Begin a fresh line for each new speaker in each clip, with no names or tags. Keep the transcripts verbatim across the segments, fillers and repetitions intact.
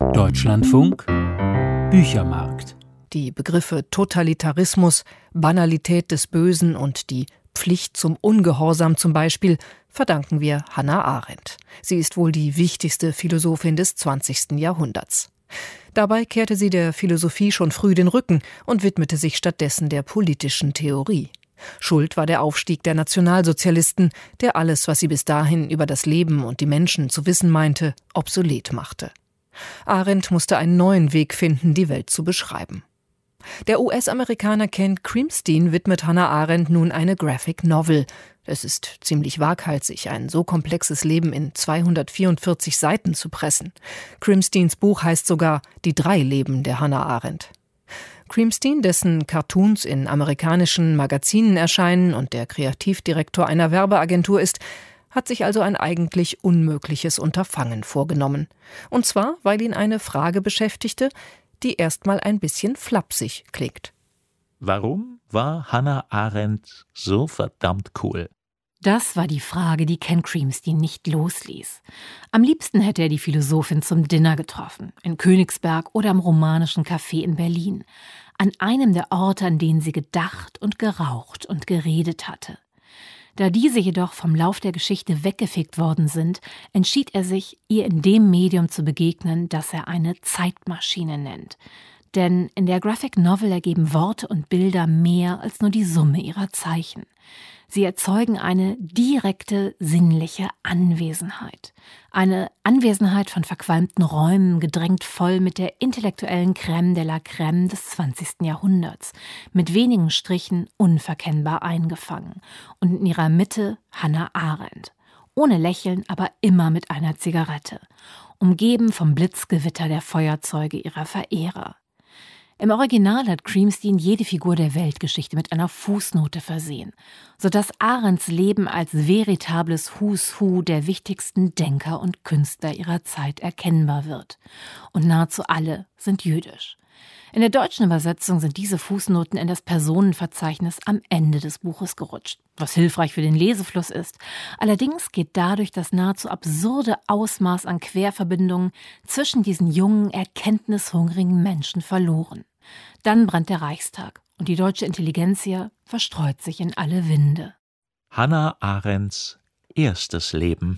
Deutschlandfunk Büchermarkt.
Die Begriffe Totalitarismus, Banalität des Bösen und die Pflicht zum Ungehorsam zum Beispiel verdanken wir Hannah Arendt. Sie ist wohl die wichtigste Philosophin des zwanzigsten Jahrhunderts. Dabei kehrte sie der Philosophie schon früh den Rücken und widmete sich stattdessen der politischen Theorie. Schuld war der Aufstieg der Nationalsozialisten, der alles, was sie bis dahin über das Leben und die Menschen zu wissen meinte, obsolet machte. Arendt musste einen neuen Weg finden, die Welt zu beschreiben. Der U S-Amerikaner Ken Creamstein widmet Hannah Arendt nun eine Graphic Novel. Es ist ziemlich waghalsig, ein so komplexes Leben in zweihundertvierundvierzig Seiten zu pressen. Creamsteins Buch heißt sogar »Die drei Leben der Hannah Arendt«. Creamstein, dessen Cartoons in amerikanischen Magazinen erscheinen und der Kreativdirektor einer Werbeagentur ist, hat sich also ein eigentlich unmögliches Unterfangen vorgenommen. Und zwar, weil ihn eine Frage beschäftigte, die erstmal ein bisschen flapsig klingt.
Warum war Hannah Arendt so verdammt cool?
Das war die Frage, die Ken Creamstein nicht losließ. Am liebsten hätte er die Philosophin zum Dinner getroffen, in Königsberg oder im romanischen Café in Berlin, an einem der Orte, an denen sie gedacht und geraucht und geredet hatte. Da diese jedoch vom Lauf der Geschichte weggefegt worden sind, entschied er sich, ihr in dem Medium zu begegnen, das er eine Zeitmaschine nennt. Denn in der Graphic Novel ergeben Worte und Bilder mehr als nur die Summe ihrer Zeichen. Sie erzeugen eine direkte sinnliche Anwesenheit. Eine Anwesenheit von verqualmten Räumen, gedrängt voll mit der intellektuellen Crème de la Crème des zwanzigsten Jahrhunderts, mit wenigen Strichen unverkennbar eingefangen. Und in ihrer Mitte Hannah Arendt. Ohne Lächeln, aber immer mit einer Zigarette. Umgeben vom Blitzgewitter der Feuerzeuge ihrer Verehrer. Im Original hat Creamstein jede Figur der Weltgeschichte mit einer Fußnote versehen, sodass Arendts Leben als veritables Who's Who der wichtigsten Denker und Künstler ihrer Zeit erkennbar wird. Und nahezu alle sind jüdisch. In der deutschen Übersetzung sind diese Fußnoten in das Personenverzeichnis am Ende des Buches gerutscht, was hilfreich für den Lesefluss ist. Allerdings geht dadurch das nahezu absurde Ausmaß an Querverbindungen zwischen diesen jungen, erkenntnishungrigen Menschen verloren. Dann brennt der Reichstag und die deutsche Intelligenzia verstreut sich in alle Winde.
Hannah Arendts erstes Leben.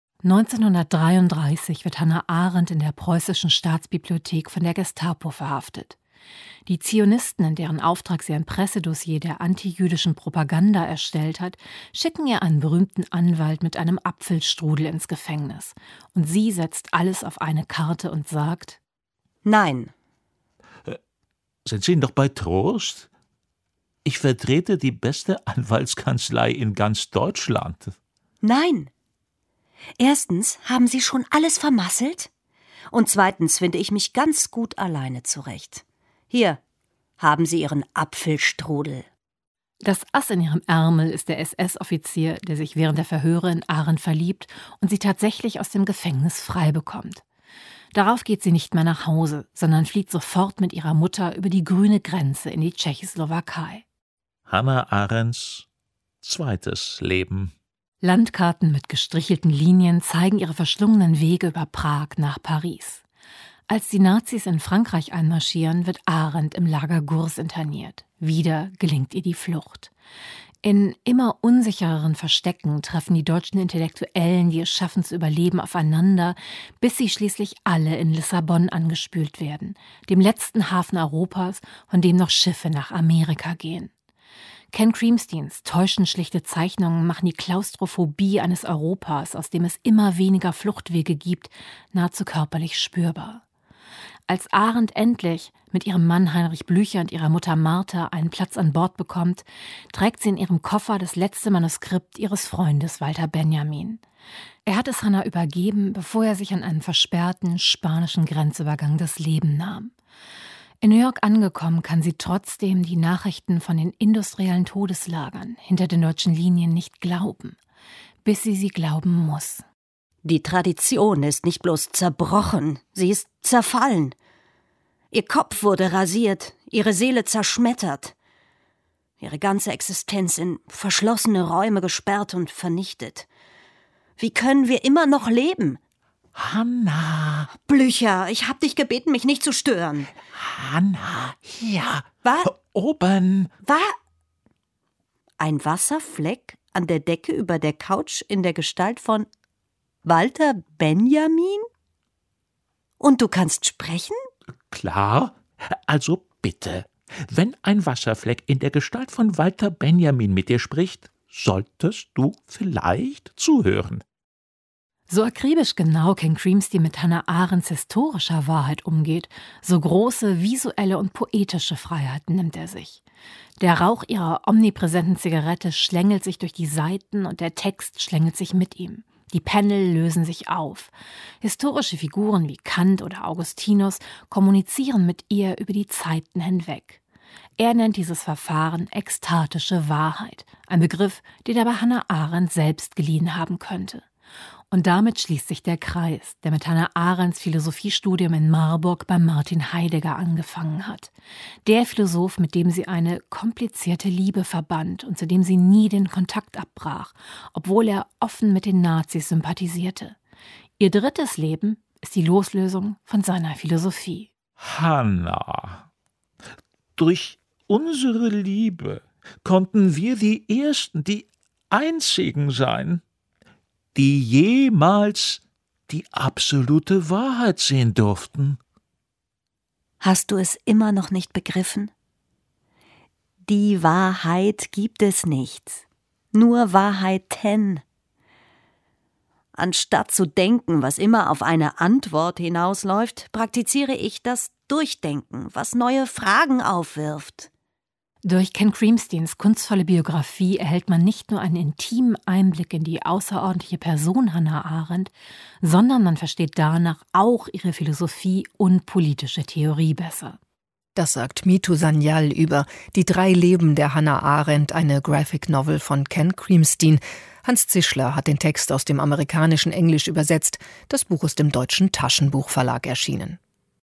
neunzehnhundertdreiunddreißig wird Hannah Arendt in der Preußischen Staatsbibliothek von der Gestapo verhaftet. Die Zionisten, in deren Auftrag sie ein Pressedossier der antijüdischen Propaganda erstellt hat, schicken ihr einen berühmten Anwalt mit einem Apfelstrudel ins Gefängnis. Und sie setzt alles auf eine Karte und sagt:
Nein.
Sind Sie noch bei Trost? Ich vertrete die beste Anwaltskanzlei in ganz Deutschland.
Nein. Erstens haben Sie schon alles vermasselt und zweitens finde ich mich ganz gut alleine zurecht. Hier haben Sie Ihren Apfelstrudel.
Das Ass in ihrem Ärmel ist der S S-Offizier, der sich während der Verhöre in Arendt verliebt und sie tatsächlich aus dem Gefängnis frei bekommt. Darauf geht sie nicht mehr nach Hause, sondern flieht sofort mit ihrer Mutter über die grüne Grenze in die Tschechoslowakei.
Hannah Arendts zweites Leben.
Landkarten mit gestrichelten Linien zeigen ihre verschlungenen Wege über Prag nach Paris. Als die Nazis in Frankreich einmarschieren, wird Arendt im Lager Gurs interniert. Wieder gelingt ihr die Flucht. In immer unsichereren Verstecken treffen die deutschen Intellektuellen, die es schaffen zu überleben, aufeinander, bis sie schließlich alle in Lissabon angespült werden, dem letzten Hafen Europas, von dem noch Schiffe nach Amerika gehen. Ken Creamsteins täuschend schlichte Zeichnungen machen die Klaustrophobie eines Europas, aus dem es immer weniger Fluchtwege gibt, nahezu körperlich spürbar. Als Arendt endlich mit ihrem Mann Heinrich Blücher und ihrer Mutter Martha einen Platz an Bord bekommt, trägt sie in ihrem Koffer das letzte Manuskript ihres Freundes Walter Benjamin. Er hat es Hannah übergeben, bevor er sich an einem versperrten spanischen Grenzübergang das Leben nahm. In New York angekommen, kann sie trotzdem die Nachrichten von den industriellen Todeslagern hinter den deutschen Linien nicht glauben, bis sie sie glauben muss.
Die Tradition ist nicht bloß zerbrochen, sie ist zerfallen. Ihr Kopf wurde rasiert, ihre Seele zerschmettert. Ihre ganze Existenz in verschlossene Räume gesperrt und vernichtet. Wie können wir immer noch leben?
Hanna.
Blücher, ich hab dich gebeten, mich nicht zu stören.
Hanna, hier.
Was?
Oben.
Was? Ein Wasserfleck an der Decke über der Couch in der Gestalt von Walter Benjamin? Und du kannst sprechen?
Klar. Also bitte, wenn ein Wasserfleck in der Gestalt von Walter Benjamin mit dir spricht, solltest du vielleicht zuhören.
So akribisch genau Ken Creamstein mit Hannah Arendts historischer Wahrheit umgeht, so große visuelle und poetische Freiheiten nimmt er sich. Der Rauch ihrer omnipräsenten Zigarette schlängelt sich durch die Seiten und der Text schlängelt sich mit ihm. Die Panel lösen sich auf. Historische Figuren wie Kant oder Augustinus kommunizieren mit ihr über die Zeiten hinweg. Er nennt dieses Verfahren ekstatische Wahrheit, ein Begriff, den er bei Hannah Arendt selbst geliehen haben könnte. Und damit schließt sich der Kreis, der mit Hannah Arendts Philosophiestudium in Marburg bei Martin Heidegger angefangen hat. Der Philosoph, mit dem sie eine komplizierte Liebe verband und zu dem sie nie den Kontakt abbrach, obwohl er offen mit den Nazis sympathisierte. Ihr drittes Leben ist die Loslösung von seiner Philosophie.
Hanna, durch unsere Liebe konnten wir die Ersten, die Einzigen sein, die jemals die absolute Wahrheit sehen durften.
Hast du es immer noch nicht begriffen? Die Wahrheit gibt es nicht, nur Wahrheiten. Anstatt zu denken, was immer auf eine Antwort hinausläuft, praktiziere ich das Durchdenken, was neue Fragen aufwirft.
Durch Ken Creamsteins kunstvolle Biografie erhält man nicht nur einen intimen Einblick in die außerordentliche Person Hannah Arendt, sondern man versteht danach auch ihre Philosophie und politische Theorie besser.
Das sagt Mitu Sanyal über Die drei Leben der Hannah Arendt, eine Graphic Novel von Ken Creamstein. Hans Zischler hat den Text aus dem amerikanischen Englisch übersetzt. Das Buch ist im Deutschen Taschenbuchverlag erschienen.